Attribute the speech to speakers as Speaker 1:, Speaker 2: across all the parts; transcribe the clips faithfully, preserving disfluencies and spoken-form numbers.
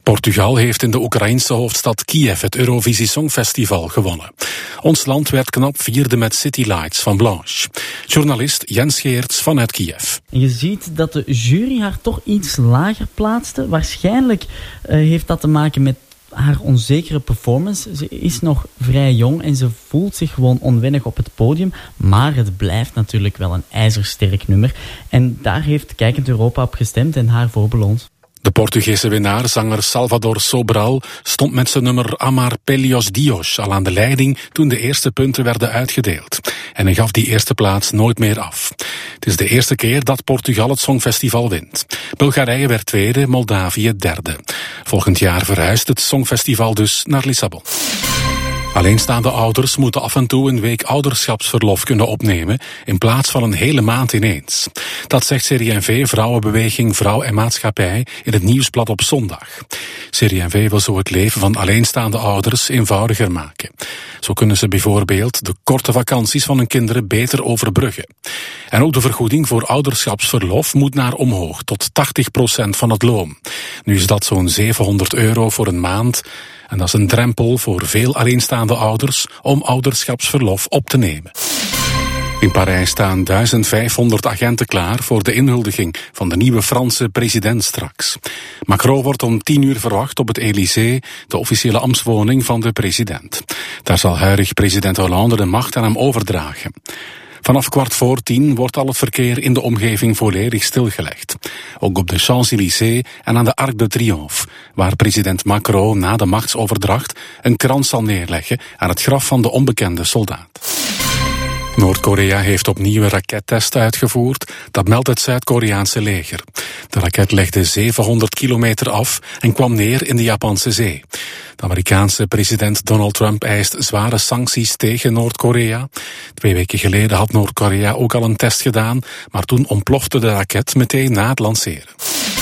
Speaker 1: Portugal heeft in de Oekraïense hoofdstad Kiev het Eurovisie Songfestival gewonnen. Ons land werd knap vierde met City Lights van Blanche. Journalist Jens Geerts vanuit Kiev.
Speaker 2: Je ziet dat de jury haar toch iets lager plaatste. Waarschijnlijk uh, heeft dat te maken met haar onzekere performance. Ze is nog vrij jong en ze voelt zich gewoon onwennig op het podium. Maar het blijft natuurlijk wel een ijzersterk nummer. En daar heeft kijkend Europa op gestemd en haar voor beloond.
Speaker 1: De Portugese winnaar, zanger Salvador Sobral, stond met zijn nummer Amar Pelios Dios al aan de leiding toen de eerste punten werden uitgedeeld. En hij gaf die eerste plaats nooit meer af. Het is de eerste keer dat Portugal het Songfestival wint. Bulgarije werd tweede, Moldavië derde. Volgend jaar verhuist het Songfestival dus naar Lissabon. Alleenstaande ouders moeten af en toe een week ouderschapsverlof kunnen opnemen in plaats van een hele maand ineens. Dat zegt C D en V, Vrouwenbeweging, Vrouw en Maatschappij in het Nieuwsblad op zondag. C D en V wil zo het leven van alleenstaande ouders eenvoudiger maken. Zo kunnen ze bijvoorbeeld de korte vakanties van hun kinderen beter overbruggen. En ook de vergoeding voor ouderschapsverlof moet naar omhoog tot tachtig procent van het loon. Nu is dat zo'n zevenhonderd euro voor een maand. En dat is een drempel voor veel alleenstaande ouders om ouderschapsverlof op te nemen. In Parijs staan duizend vijfhonderd agenten klaar voor de inhuldiging van de nieuwe Franse president straks. Macron wordt om tien uur verwacht op het Élysée, de officiële ambtswoning van de president. Daar zal huidig president Hollande de macht aan hem overdragen. Vanaf kwart voor tien wordt al het verkeer in de omgeving volledig stilgelegd. Ook op de Champs-Élysées en aan de Arc de Triomphe, waar president Macron na de machtsoverdracht een krans zal neerleggen aan het graf van de onbekende soldaat. Noord-Korea heeft opnieuw een rakettest uitgevoerd, dat meldt het Zuid-Koreaanse leger. De raket legde zevenhonderd kilometer af en kwam neer in de Japanse zee. De Amerikaanse president Donald Trump eist zware sancties tegen Noord-Korea. Twee weken geleden had Noord-Korea ook al een test gedaan, maar toen ontplofte de raket meteen na het lanceren.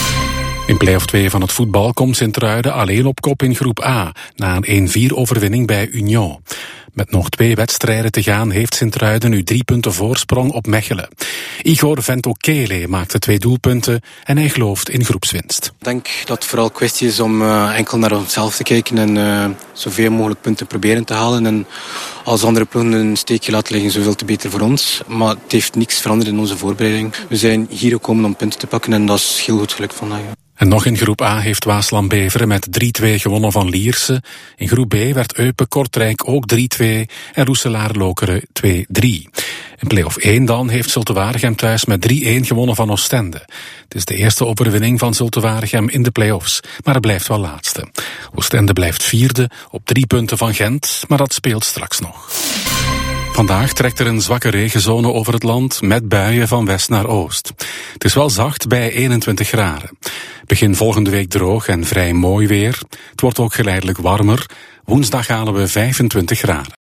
Speaker 1: In play-off twee van het voetbal komt Sint-Truiden alleen op kop in groep A, na een één vier overwinning bij Union. Met nog twee wedstrijden te gaan heeft Sint-Truiden nu drie punten voorsprong op Mechelen. Igor Ventokele maakte twee doelpunten en hij gelooft in groepswinst.
Speaker 3: Ik denk dat het vooral kwestie is om uh, enkel naar onszelf te kijken en uh, zoveel mogelijk punten proberen te halen. En als andere ploegen een steekje laten liggen, zoveel te beter voor ons. Maar het heeft niks veranderd in onze voorbereiding. We zijn hier gekomen om punten te pakken en dat is heel goed gelukt vandaag.
Speaker 1: En nog in groep A heeft Waasland-Beveren met drie twee gewonnen van Lierse. In groep B werd Eupen-Kortrijk ook drie twee en Roeselaar-Lokeren twee drie. In play-off één dan heeft Zulte-Waregem thuis met drie een gewonnen van Oostende. Het is de eerste overwinning van Zulte-Waregem in de play-offs, maar het blijft wel laatste. Oostende blijft vierde op drie punten van Gent, maar dat speelt straks nog. Vandaag trekt er een zwakke regenzone over het land met buien van west naar oost. Het is wel zacht bij eenentwintig graden. Begin volgende week droog en vrij mooi weer. Het wordt ook geleidelijk warmer. Woensdag halen we vijfentwintig graden.